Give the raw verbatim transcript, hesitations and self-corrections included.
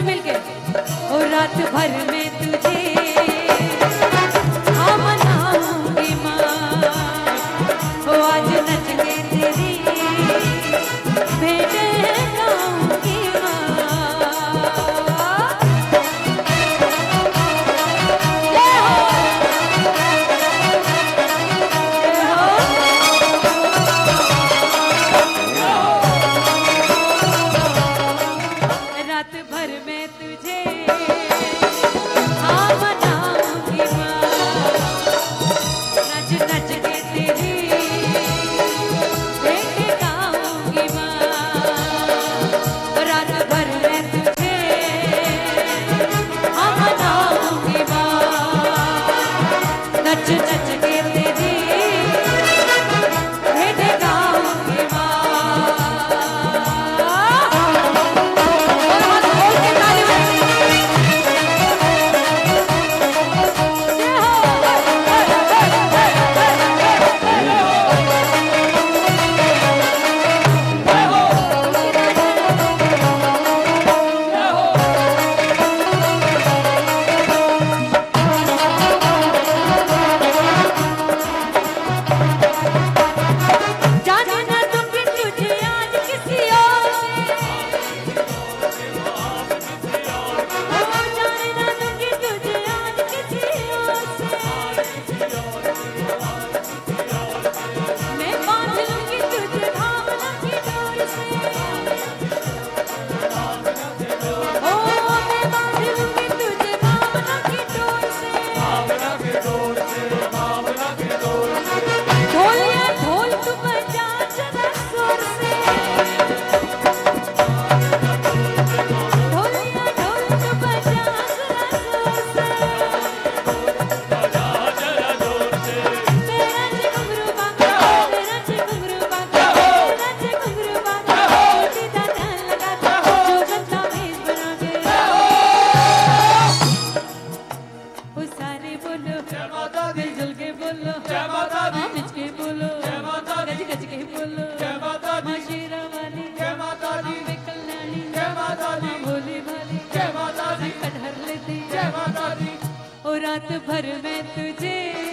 सभी मिलके। और रात भर में तुझे हाँ मनाऊंगी माँ, ओ आज नच के तेरी भेंट गाऊंगी माँ। जय हो, जय हो। रात भर में तुझे हाँ मनाऊंगी माँ, नच नच के तेरी भेंट गाऊंगी माँ। रात भर में तुझे हाँ मनाऊंगी माँ, नच नच के तेरी भेंट गाऊंगी माँ। जाने ना दूंगी तुझे आज किसी और से, ओ जाने ना दूंगी तुझे आज किसी और से। मैं बांध लूंगी तुझे भावना की डोर से, ओ मैं बांध लूंगी तुझे भावना की डोर से। ढोलिया ढोल तू बजा जरा जोर से, ढोलिया ढोल तू बजा जरा जोर से। मेरा जी घुंघरू बांधा, मेरा जी घुंघरू बांधा, मेरा जी घुंघरू बांधा, छोटी दा ध्यान लगा के जो गंदा भेष बना के। ओ सारे बोलो मिलजुल के बोलो, हाँ मिच के बोलो, गज गज के बोलो, माँ शेरा वाली, अम्बे कल्याणी, माँ भोली भाली, संकट हर लेती। ओ रात भर में तुझे